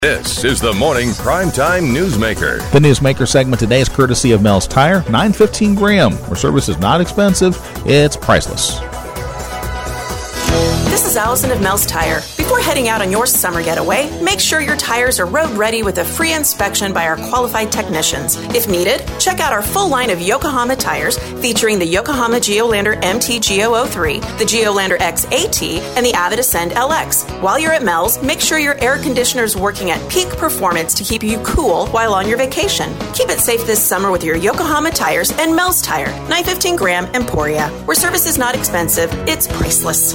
This is the Morning Primetime Newsmaker. The Newsmaker segment today is courtesy of Mel's Tire, $9.15 gram. Where service is not expensive, it's priceless. This is Allison of Mel's Tire. Before heading out on your summer getaway, make sure your tires are road ready with a free inspection by our qualified technicians. If needed, check out our full line of Yokohama tires featuring the Yokohama Geolandar MT Go03, the Geolandar XAT, and the Avid Ascend LX. While you're at Mel's, make sure your air conditioner is working at peak performance to keep you cool while on your vacation. Keep it safe this summer with your Yokohama tires and Mel's Tire, $9.15 gram Emporia. Where service is not expensive, it's priceless.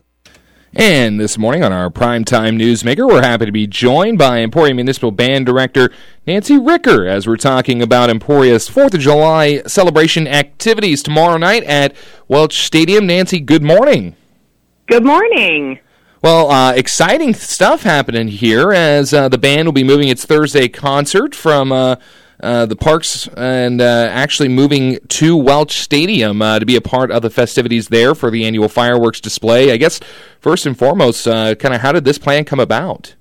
And this morning on our Primetime Newsmaker, we're happy to be joined by Emporia Municipal Band Director Nancy Ricker as we're talking about Emporia's 4th of July celebration activities tomorrow night at Welch Stadium. Nancy, good morning. Good morning. Well, exciting stuff happening here as the band will be moving its Thursday concert from the parks and actually moving to Welch Stadium to be a part of the festivities there for the annual fireworks display. I guess first and foremost, kind of how did this plan come about?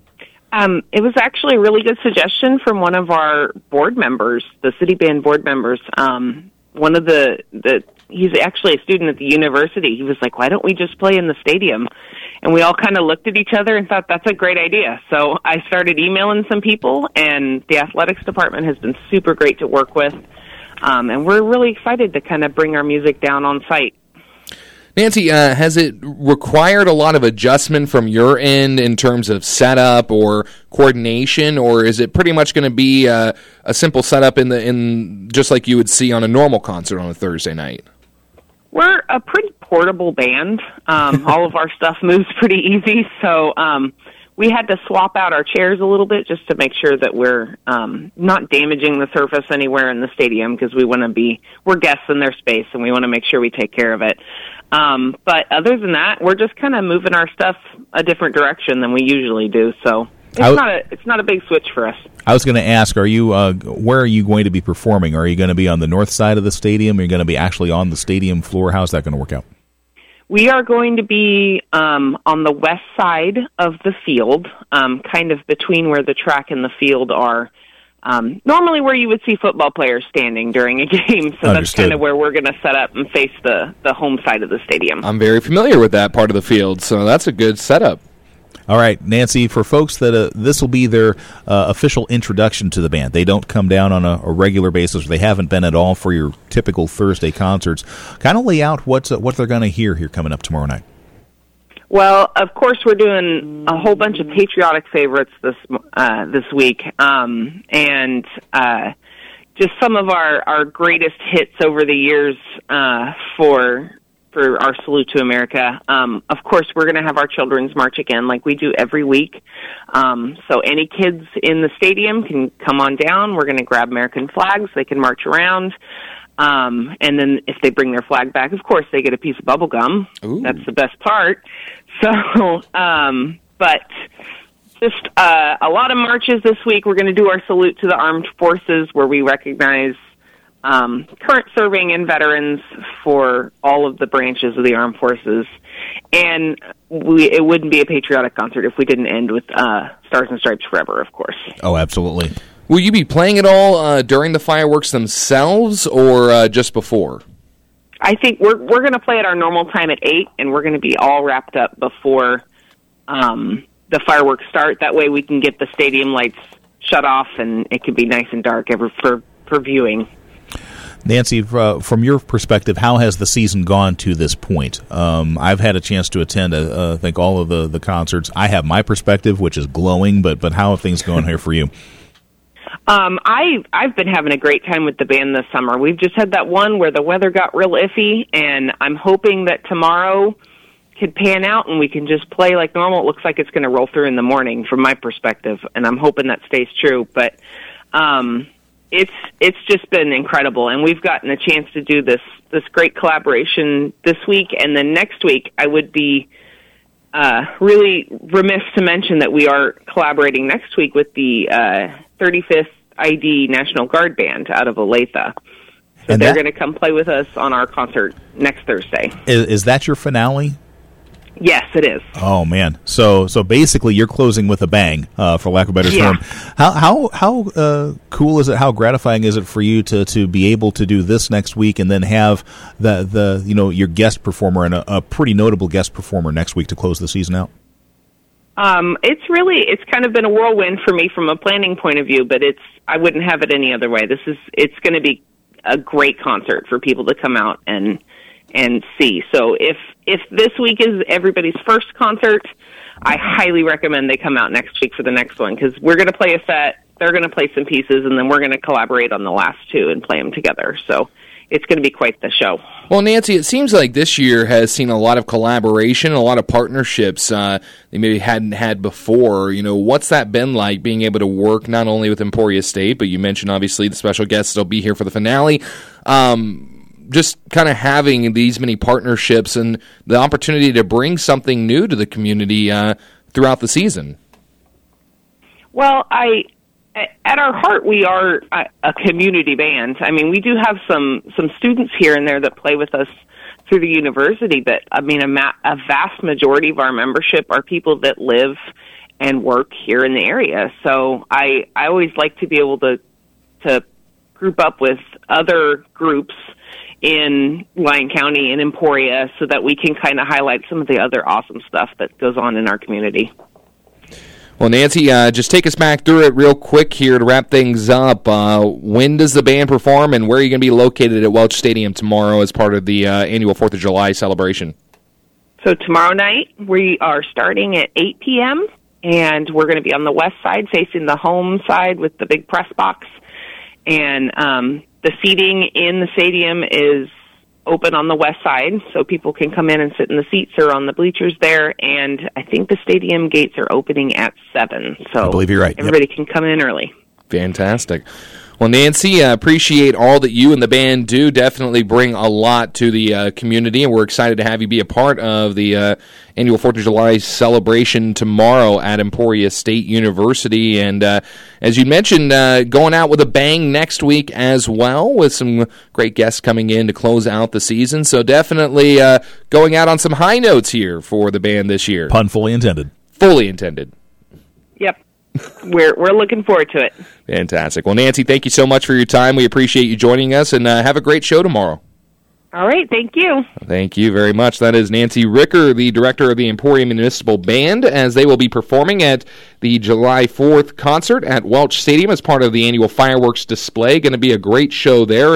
It was actually a really good suggestion from one of our board members, the city band board members. One of he's actually a student at the university. He was like, why don't we just play in the stadium? And we all kind of looked at each other and thought, that's a great idea. So I started emailing some people, and the athletics department has been super great to work with. And we're really excited to kind of bring our music down on site. Nancy, has it required a lot of adjustment from your end in terms of setup or coordination, or is it pretty much going to be a simple setup in just like you would see on a normal concert on a Thursday night? We're a pretty portable band. All of our stuff moves pretty easy, so we had to swap out our chairs a little bit just to make sure that we're not damaging the surface anywhere in the stadium, because we're guests in their space and we want to make sure we take care of it. But other than that, we're just kind of moving our stuff a different direction than we usually do, so it's not a big switch for us. I was going to ask, where are you going to be performing? Are you going to be on the north side of the stadium? Are you going to be actually on the stadium floor? How's that going to work out? We are going to be on the west side of the field, kind of between where the track and the field are. Normally where you would see football players standing during a game, so that's kind of where we're going to set up and face the home side of the stadium. I'm very familiar with that part of the field, so that's a good setup. All right, Nancy, for folks that this will be their official introduction to the band, they don't come down on a regular basis, or they haven't been at all for your typical Thursday concerts, kind of lay out what they're going to hear here coming up tomorrow night. Well, of course, we're doing a whole bunch of patriotic favorites this week, and just some of our greatest hits over the years for our Salute to America. Of course, we're going to have our children's march again like we do every week. So any kids in the stadium can come on down. We're going to grab American flags. They can march around. And then if they bring their flag back, of course, they get a piece of bubble gum. Ooh. That's the best part. So, but just a lot of marches this week. We're going to do our Salute to the Armed Forces, where we recognize current serving and veterans for all of the branches of the armed forces. And it wouldn't be a patriotic concert if we didn't end with Stars and Stripes Forever, of course. Oh, absolutely. Will you be playing it all during the fireworks themselves, or just before? I think we're going to play at our normal time at 8, and we're going to be all wrapped up before the fireworks start. That way we can get the stadium lights shut off, and it can be nice and dark for viewing. Nancy, from your perspective, how has the season gone to this point? I've had a chance to attend, I think, all of the concerts. I have my perspective, which is glowing, but how have things gone here for you? I've been having a great time with the band this summer. We've just had that one where the weather got real iffy, and I'm hoping that tomorrow could pan out and we can just play like normal. It looks like it's going to roll through in the morning from my perspective, and I'm hoping that stays true. But it's just been incredible, and we've gotten a chance to do this great collaboration this week, and then next week I would be really remiss to mention that we are collaborating next week with the 35th ID National Guard Band out of Olathe. So they're going to come play with us on our concert next Thursday. Is that your finale? Yes, it is. Oh man! So basically, you're closing with a bang, for lack of a better term. How cool is it? How gratifying is it for you to be able to do this next week and then have the your guest performer and a pretty notable guest performer next week to close the season out? It's kind of been a whirlwind for me from a planning point of view, but I wouldn't have it any other way. It's going to be a great concert for people to come out and see. So if this week is everybody's first concert, I highly recommend they come out next week for the next one, because we're going to play a set, they're going to play some pieces, and then we're going to collaborate on the last two and play them together. So it's going to be quite the show. Well, Nancy, it seems like this year has seen a lot of collaboration, a lot of partnerships they maybe hadn't had before. What's that been like, being able to work not only with Emporia State, but you mentioned obviously the special guests that'll be here for the finale. Just kind of having these many partnerships and the opportunity to bring something new to the community throughout the season. Well, at our heart, we are a community band. I mean, we do have some students here and there that play with us through the university, but I mean, a vast majority of our membership are people that live and work here in the area. So I always like to be able to group up with other groups in Lyon County and Emporia so that we can kind of highlight some of the other awesome stuff that goes on in our community. Well, Nancy, just take us back through it real quick here to wrap things up. When does the band perform, and where are you going to be located at Welch Stadium tomorrow as part of the annual 4th of July celebration? So tomorrow night, we are starting at 8 p.m., and we're going to be on the west side facing the home side with the big press box. And the seating in the stadium is open on the west side, so people can come in and sit in the seats or on the bleachers there. And I think the stadium gates are opening at 7. So I believe you're right. Everybody can come in early. Fantastic. Well, Nancy, appreciate all that you and the band do. Definitely bring a lot to the community, and we're excited to have you be a part of the annual 4th of July celebration tomorrow at Emporia State University. And as you mentioned, going out with a bang next week as well, with some great guests coming in to close out the season. So definitely going out on some high notes here for the band this year. Pun fully intended. Fully intended. Yep. We're looking forward to it. Fantastic. Well, Nancy, thank you so much for your time. We appreciate you joining us, and have a great show tomorrow. All right, thank you. Thank you very much. That is Nancy Ricker, the director of the Emporia Municipal Band, as they will be performing at the July 4th concert at Welch Stadium as part of the annual fireworks display. Going to be a great show there,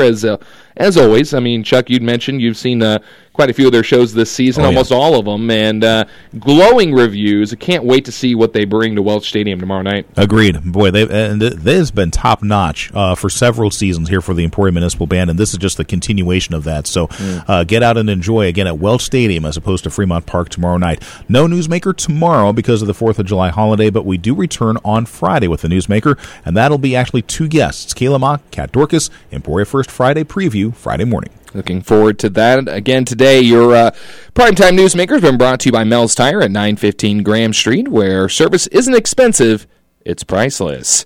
as always. I mean, Chuck, you'd mentioned you've seen quite a few of their shows this season, almost all of them, and glowing reviews. I can't wait to see what they bring to Welch Stadium tomorrow night. Agreed. Boy, they've been top-notch for several seasons here for the Emporia Municipal Band, and this is just the continuation of that. So get out and enjoy, again, at Welch Stadium as opposed to Fremont Park tomorrow night. No Newsmaker tomorrow because of the 4th of July holiday, but we do return on Friday with the Newsmaker, and that'll be actually 2 guests, Kayla Mock, Kat Dorcas, Emporia First Friday preview Friday morning. Looking forward to that. Again, today, your Primetime Newsmaker has been brought to you by Mel's Tire at 915 Graham Street, where service isn't expensive, it's priceless.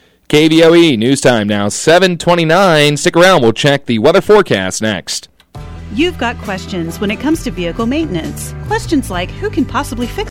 KVOE News Time now, 7:29. Stick around. We'll check the weather forecast next. You've got questions when it comes to vehicle maintenance. Questions like, who can possibly fix